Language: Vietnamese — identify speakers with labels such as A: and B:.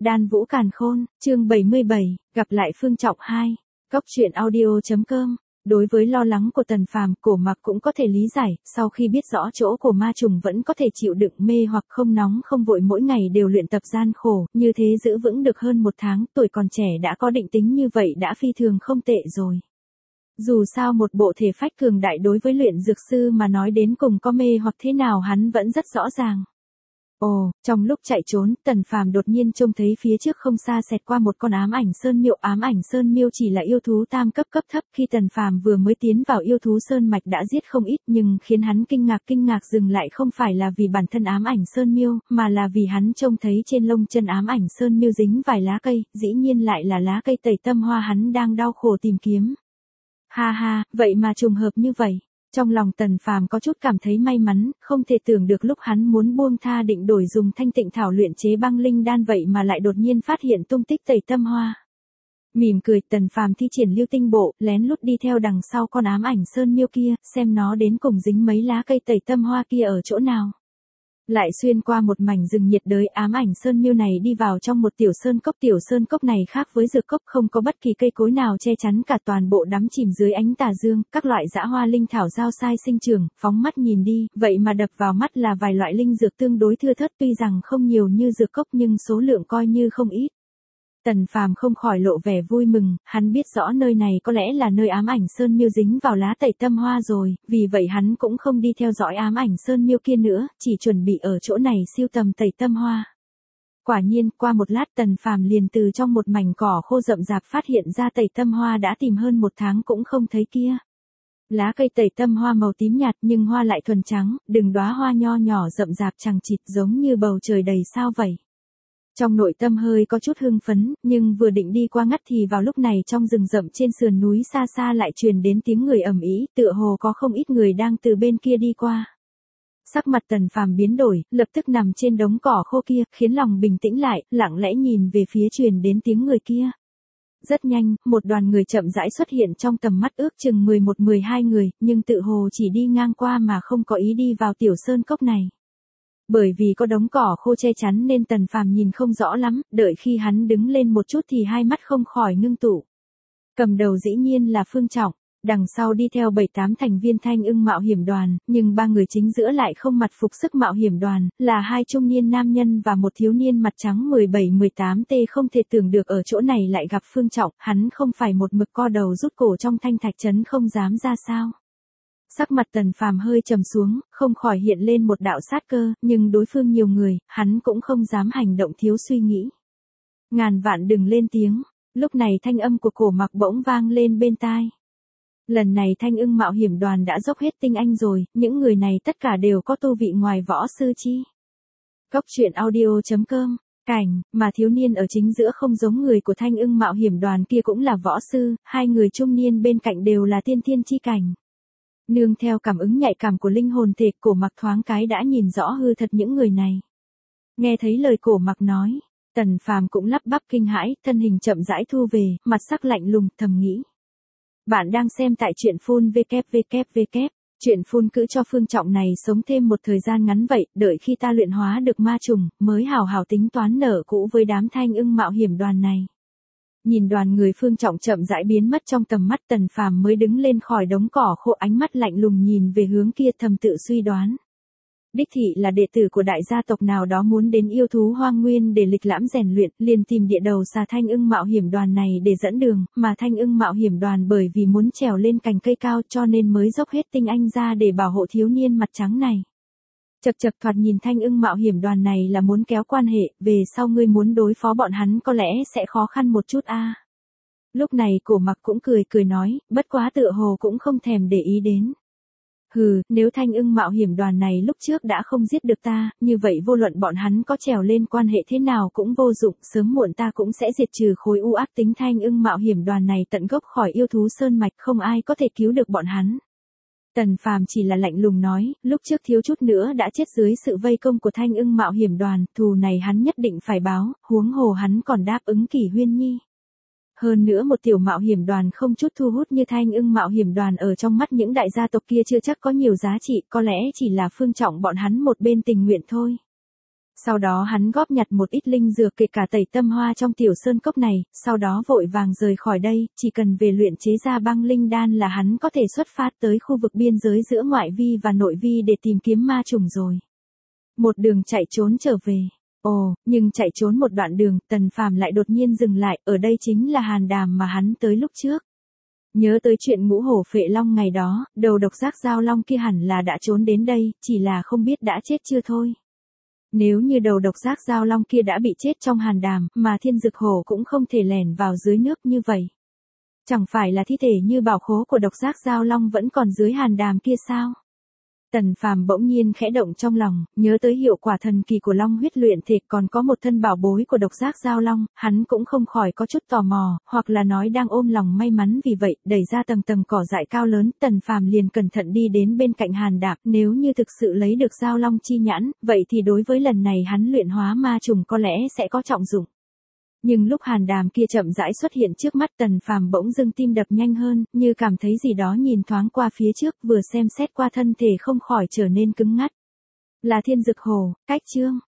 A: Đan Vũ Càn Khôn, chương 77, gặp lại Phương Trọng 2. Cốc truyện audio.com. Đối với lo lắng của Tần Phàm, Cổ Mặc cũng có thể lý giải, sau khi biết rõ chỗ của ma trùng vẫn có thể chịu đựng mê hoặc không nóng không vội mỗi ngày đều luyện tập gian khổ, như thế giữ vững được hơn 1 tháng, tuổi còn trẻ đã có định tính như vậy đã phi thường không tệ rồi. Dù sao một bộ thể phách cường đại đối với luyện dược sư mà nói đến cùng có mê hoặc thế nào hắn vẫn rất rõ ràng. Ồ, trong lúc chạy trốn, Tần Phàm đột nhiên trông thấy phía trước không xa xẹt qua một con ám ảnh sơn miêu. Ám ảnh sơn miêu chỉ là yêu thú tam cấp cấp thấp, khi Tần Phàm vừa mới tiến vào yêu thú sơn mạch đã giết không ít, nhưng khiến hắn kinh ngạc dừng lại không phải là vì bản thân ám ảnh sơn miêu, mà là vì hắn trông thấy trên lông chân ám ảnh sơn miêu dính vài lá cây, dĩ nhiên lại là lá cây tẩy tâm hoa hắn đang đau khổ tìm kiếm. Ha ha, vậy mà trùng hợp như vậy. Trong lòng Tần Phàm có chút cảm thấy may mắn, không thể tưởng được lúc hắn muốn buông tha định đổi dùng thanh tịnh thảo luyện chế băng linh đan vậy mà lại đột nhiên phát hiện tung tích tẩy tâm hoa. Mỉm cười, Tần Phàm thi triển lưu tinh bộ, lén lút đi theo đằng sau con ám ảnh sơn miêu kia, xem nó đến cùng dính mấy lá cây tẩy tâm hoa kia ở chỗ nào. Lại xuyên qua một mảnh rừng nhiệt đới, ám ảnh sơn miêu này đi vào trong một tiểu sơn cốc này khác với dược cốc, không có bất kỳ cây cối nào che chắn cả, toàn bộ đắm chìm dưới ánh tà dương, các loại dã hoa linh thảo giao sai sinh trưởng, phóng mắt nhìn đi, vậy mà đập vào mắt là vài loại linh dược tương đối thưa thớt, tuy rằng không nhiều như dược cốc nhưng số lượng coi như không ít. Tần Phàm không khỏi lộ vẻ vui mừng, hắn biết rõ nơi này có lẽ là nơi ám ảnh sơn miêu dính vào lá tẩy tâm hoa rồi, vì vậy hắn cũng không đi theo dõi ám ảnh sơn miêu kia nữa, chỉ chuẩn bị ở chỗ này siêu tầm tẩy tâm hoa. Quả nhiên, qua một lát Tần Phàm liền từ trong một mảnh cỏ khô rậm rạp phát hiện ra tẩy tâm hoa đã tìm hơn 1 tháng cũng không thấy kia. Lá cây tẩy tâm hoa màu tím nhạt nhưng hoa lại thuần trắng, từng đóa hoa nho nhỏ rậm rạp chằng chịt giống như bầu trời đầy sao vậy. Trong nội tâm hơi có chút hưng phấn, nhưng vừa định đi qua ngắt thì vào lúc này trong rừng rậm trên sườn núi xa xa lại truyền đến tiếng người ầm ĩ, tựa hồ có không ít người đang từ bên kia đi qua. Sắc mặt Tần Phàm biến đổi, lập tức nằm trên đống cỏ khô kia, khiến lòng bình tĩnh lại, lặng lẽ nhìn về phía truyền đến tiếng người kia. Rất nhanh, một đoàn người chậm rãi xuất hiện trong tầm mắt, ước chừng 11-12 người, nhưng tự hồ chỉ đi ngang qua mà không có ý đi vào tiểu sơn cốc này. Bởi vì có đống cỏ khô che chắn nên Tần Phàm nhìn không rõ lắm, đợi khi hắn đứng lên một chút thì hai mắt không khỏi ngưng tụ. Cầm đầu dĩ nhiên là Phương Trọng, đằng sau đi theo 7-8 thành viên Thanh Ưng Mạo Hiểm Đoàn, nhưng 3 người chính giữa lại không mặc phục sức mạo hiểm đoàn, là 2 trung niên nam nhân và một thiếu niên mặt trắng 17-18 t. Không thể tưởng được ở chỗ này lại gặp Phương Trọng, hắn không phải một mực co đầu rút cổ trong thanh thạch trấn không dám ra sao. Sắc mặt Tần Phàm hơi trầm xuống, không khỏi hiện lên một đạo sát cơ, nhưng đối phương nhiều người, hắn cũng không dám hành động thiếu suy nghĩ. Ngàn vạn đừng lên tiếng, lúc này thanh âm của Cổ Mặc bỗng vang lên bên tai. Lần này Thanh Ưng Mạo Hiểm Đoàn đã dốc hết tinh anh rồi, những người này tất cả đều có tu vị ngoài võ sư chi. Cốc truyện audio.com. Cảnh, mà thiếu niên ở chính giữa không giống người của Thanh Ưng Mạo Hiểm Đoàn kia cũng là võ sư, 2 người trung niên bên cạnh đều là tiên thiên chi cảnh. Nương theo cảm ứng nhạy cảm của linh hồn thể, Cổ Mặc thoáng cái đã nhìn rõ hư thật những người này. Nghe thấy lời Cổ Mặc nói, Tần Phàm cũng lắp bắp kinh hãi, thân hình chậm rãi thu về, mặt sắc lạnh lùng, thầm nghĩ. Bạn đang xem tại truyện phun www. Truyện phun cữ cho Phương Trọng này sống thêm một thời gian ngắn vậy, đợi khi ta luyện hóa được ma trùng, mới hào hào tính toán nở cũ với đám Thanh Ưng Mạo Hiểm Đoàn này. Nhìn đoàn người Phương Trọng chậm rãi biến mất trong tầm mắt, Tần Phàm mới đứng lên khỏi đống cỏ khô, ánh mắt lạnh lùng nhìn về hướng kia, thầm tự suy đoán. Đích thị là đệ tử của đại gia tộc nào đó muốn đến yêu thú hoang nguyên để lịch lãm rèn luyện, liền tìm địa đầu xà Thanh Ưng Mạo Hiểm Đoàn này để dẫn đường, mà Thanh Ưng Mạo Hiểm Đoàn bởi vì muốn trèo lên cành cây cao cho nên mới dốc hết tinh anh ra để bảo hộ thiếu niên mặt trắng này. Chật thoạt nhìn Thanh Ưng Mạo Hiểm Đoàn này là muốn kéo quan hệ, về sau ngươi muốn đối phó bọn hắn có lẽ sẽ khó khăn một chút a. Lúc này Cổ Mặc cũng cười nói, bất quá tựa hồ cũng không thèm để ý đến. Hừ, nếu Thanh Ưng Mạo Hiểm Đoàn này lúc trước đã không giết được ta, như vậy vô luận bọn hắn có trèo lên quan hệ thế nào cũng vô dụng, sớm muộn ta cũng sẽ diệt trừ khối u ác tính Thanh Ưng Mạo Hiểm Đoàn này tận gốc khỏi yêu thú sơn mạch, không ai có thể cứu được bọn hắn. Tần Phàm chỉ là lạnh lùng nói, lúc trước thiếu chút nữa đã chết dưới sự vây công của Thanh Ưng Mạo Hiểm Đoàn, thù này hắn nhất định phải báo, huống hồ hắn còn đáp ứng Kỷ Huyên Nhi. Hơn nữa một tiểu mạo hiểm đoàn không chút thu hút như Thanh Ưng Mạo Hiểm Đoàn ở trong mắt những đại gia tộc kia chưa chắc có nhiều giá trị, có lẽ chỉ là Phương Trọng bọn hắn một bên tình nguyện thôi. Sau đó hắn góp nhặt một ít linh dược kể cả tẩy tâm hoa trong tiểu sơn cốc này, sau đó vội vàng rời khỏi đây, chỉ cần về luyện chế ra băng linh đan là hắn có thể xuất phát tới khu vực biên giới giữa ngoại vi và nội vi để tìm kiếm ma trùng rồi. Một đường chạy trốn trở về. Ồ, nhưng chạy trốn một đoạn đường, Tần Phàm lại đột nhiên dừng lại, ở đây chính là hàn đàm mà hắn tới lúc trước. Nhớ tới chuyện ngũ hổ phệ long ngày đó, đầu độc giác giao long kia hẳn là đã trốn đến đây, chỉ là không biết đã chết chưa thôi. Nếu như đầu độc giác giao long kia đã bị chết trong hàn đàm, mà thiên dực hổ cũng không thể lẻn vào dưới nước như vậy. Chẳng phải là thi thể như bảo khố của độc giác giao long vẫn còn dưới hàn đàm kia sao? Tần Phàm bỗng nhiên khẽ động trong lòng, nhớ tới hiệu quả thần kỳ của long huyết luyện thể còn có một thân bảo bối của độc giác giao long, hắn cũng không khỏi có chút tò mò, hoặc là nói đang ôm lòng may mắn vì vậy, đẩy ra tầng tầng cỏ dại cao lớn, Tần Phàm liền cẩn thận đi đến bên cạnh hàn đàm, nếu như thực sự lấy được giao long chi nhãn, vậy thì đối với lần này hắn luyện hóa ma trùng có lẽ sẽ có trọng dụng. Nhưng lúc hàn đàm kia chậm rãi xuất hiện trước mắt Tần Phàm bỗng dưng tim đập nhanh hơn, như cảm thấy gì đó nhìn thoáng qua phía trước, vừa xem xét qua thân thể không khỏi trở nên cứng ngắt. Là thiên dực hổ, cách chương.